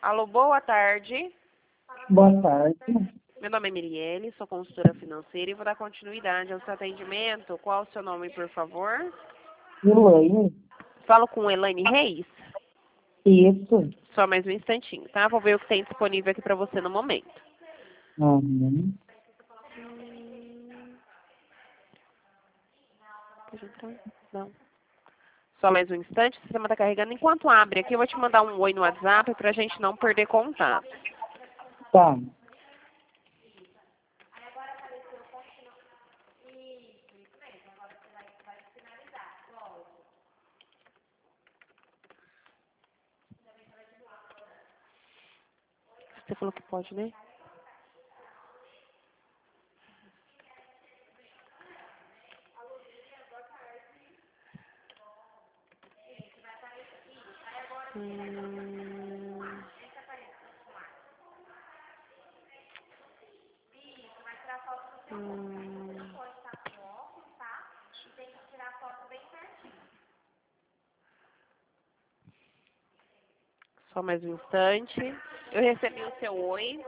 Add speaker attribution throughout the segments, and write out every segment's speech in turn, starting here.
Speaker 1: Alô, boa tarde.
Speaker 2: Boa tarde.
Speaker 1: Meu nome é Mirielle, sou consultora financeira e vou dar continuidade ao seu atendimento. Qual o seu nome, por favor?
Speaker 2: Elaine?
Speaker 1: Falo com Elaine Reis?
Speaker 2: Isso.
Speaker 1: Só mais um instantinho, tá? Vou ver o que tem disponível aqui para você no momento.
Speaker 2: Uhum.
Speaker 1: Não. Só mais um instante, o sistema está carregando. Enquanto abre aqui, eu vou te mandar um oi no WhatsApp para a gente não perder contato.
Speaker 2: Tá.
Speaker 1: Você falou que pode, né? Só mais um instante. Eu recebi o seu oi.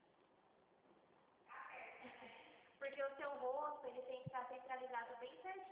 Speaker 3: Porque o seu rosto, ele tem que estar centralizado bem certinho.